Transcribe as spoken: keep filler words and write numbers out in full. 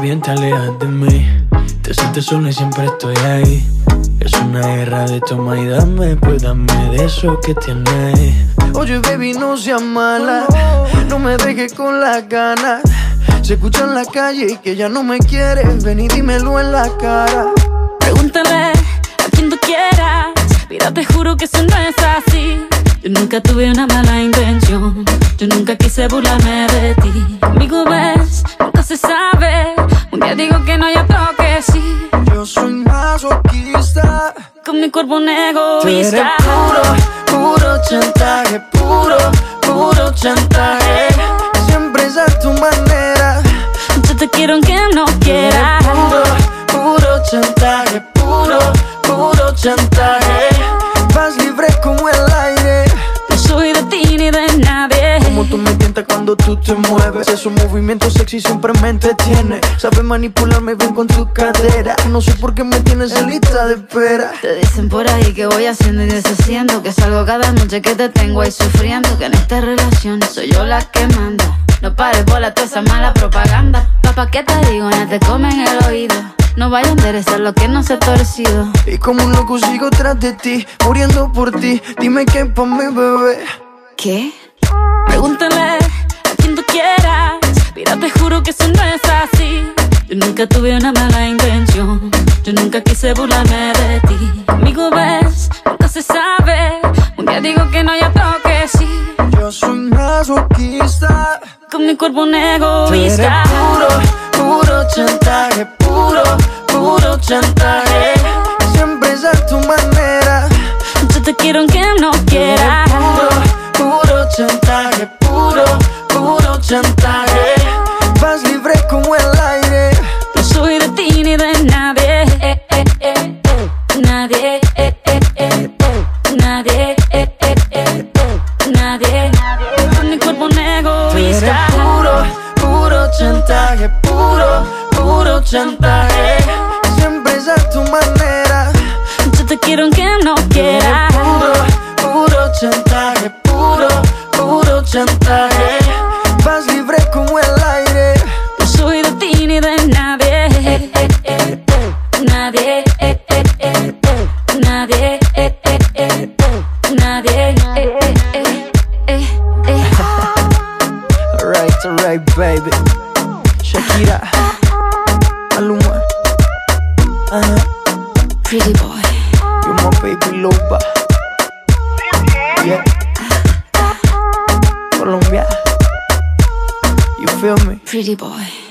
bien te alejas de mí. Te sientes sola y siempre estoy ahí. Es una guerra de toma y dame, pues dame de eso que tienes. Oye, baby, no seas mala, no me dejes con las ganas. Se escucha en la calle que ya no me quieres. Ven y dímelo en la cara. Pregúntale a quien tú quieras. Mira, te juro que eso no es así. Yo nunca tuve una mala intención. Yo nunca quise burlarme de ti. Conmigo ves, nunca se sabe. Un día digo que no, y otro que sí. Yo soy masoquista. Con mi cuerpo un egoísta. Tú eres puro, puro chantaje. Puro, puro chantaje. Siempre es a tu manera. Yo te quiero aunque no quieras. Puro, puro chantaje. Puro, puro chantaje. Vas libre como el aire. No soy de ti ni de nadie. Como tú me tientas cuando tú te mueves. Esos movimientos sexy siempre me entretiene. Sabes manipularme bien con tu cadera. No sé por qué me tienes en lista de espera. Te dicen por ahí que voy haciendo y deshaciendo, que salgo cada noche que te tengo ahí sufriendo, que en esta relación soy yo la que manda. No pares bola toda esa mala propaganda. Papá, ¿qué te digo? No te comen el oído. No vaya a interesar lo que no se ha torcido. Y como un loco sigo tras de ti, muriendo por ti. Dime qué pa' mi bebé. ¿Qué? Pregúntale a quien tú quieras. Mira, te juro que eso no es así. Yo nunca tuve una mala intención. Yo nunca quise burlarme de ti. Conmigo ves, nunca se sabe. Un día digo que no, y otro que sí. Yo soy masoquista. Con mi cuerpo un egoísta. Puro, puro chantaje. Puro, puro chantaje. Siempre es a tu manera. Yo te quiero aunque no quieras. Puro, puro chantaje. Puro, puro chantaje. Vas libre como el aire. No soy de ti ni de nadie. Eh, eh, eh, eh. Nadie. Eh, eh, eh, eh. Nadie. Eh, eh, eh, eh. Nadie. Con mi cuerpo un egoísta. Puro, puro chantaje. Puro, puro chantaje. Siempre es a tu manera. Yo te quiero aunque no quieras. Puro, puro chantaje. Puro, puro chantaje. Vas libre como el aire. No soy de ti ni de nadie. Eh, eh, eh, eh. Nadie. Eh, eh, eh, eh. Nadie. Eh, eh, eh, eh. Nadie. Eh, eh, eh, eh, eh. Alright, alright, baby. Shakira, Maluma, uh-huh. Pretty boy. You're my baby loba. Yeah. Colombia. You feel me? Pretty boy.